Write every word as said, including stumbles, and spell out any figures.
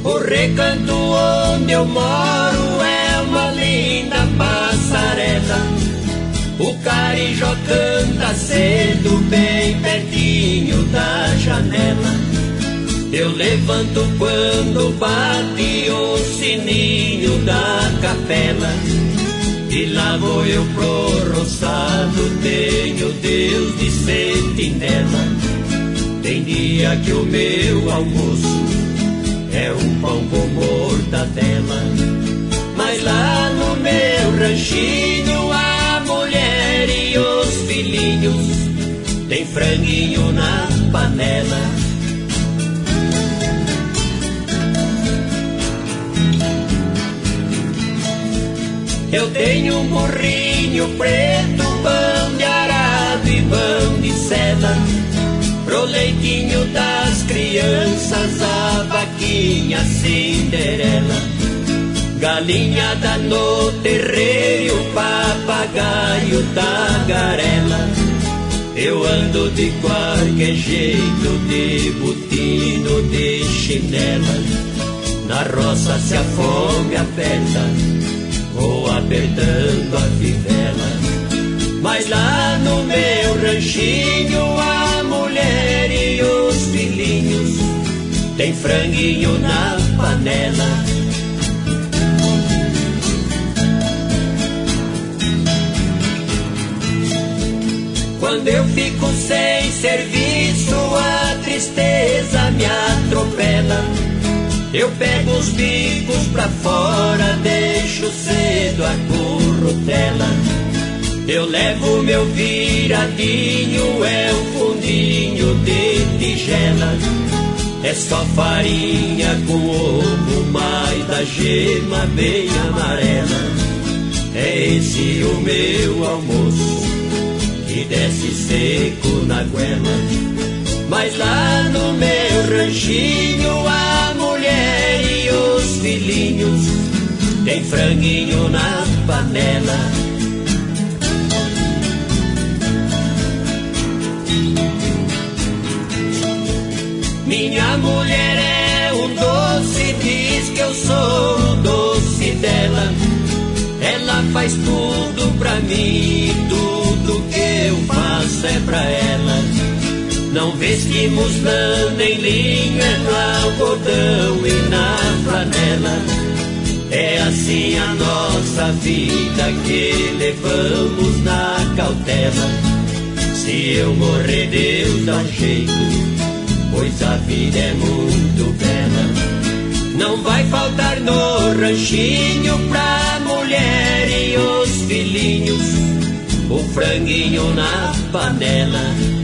O recanto onde eu moro é uma linda passarela. O carijó canta cedo bem pertinho da janela. Eu levanto quando bate o sininho da capela. E lá vou eu pro roçado, tenho Deus de sentinela. Tem dia que o meu almoço é um pão com mortadela. Mas lá no meu ranchinho a mulher e os filhinhos tem franguinho na panela. Eu tenho um burrinho preto, pão de arado e pão de seda. Pro leitinho das crianças, a vaquinha Cinderela. Galinhada no terreiro, papagaio da garela. Eu ando de qualquer jeito, de botino, de chinela. Na roça se a fome aperta, vou apertando a fivela. Mas lá no meu ranchinho a mulher e os filhinhos tem franguinho na panela. Quando eu fico sem serviço a tristeza me atropela. Eu pego os bicos pra fora, deixo cedo a currutela. Eu levo meu viradinho, é um fundinho de tigela. É só farinha com ovo, mais da gema bem amarela. É esse o meu almoço, que desce seco na goela. Mas lá no meu ranchinho a mulher e os filhinhos tem franguinho na panela. Minha mulher é um doce, diz que eu sou o doce dela. Ela faz tudo pra mim, tudo que eu faço é pra ela. Não vestimos lã nem linho, é no algodão e na flanela. É assim a nossa vida que levamos na cautela. Se eu morrer Deus dá um jeito, pois a vida é muito bela. Não vai faltar no ranchinho pra mulher e os filhinhos o franguinho na panela.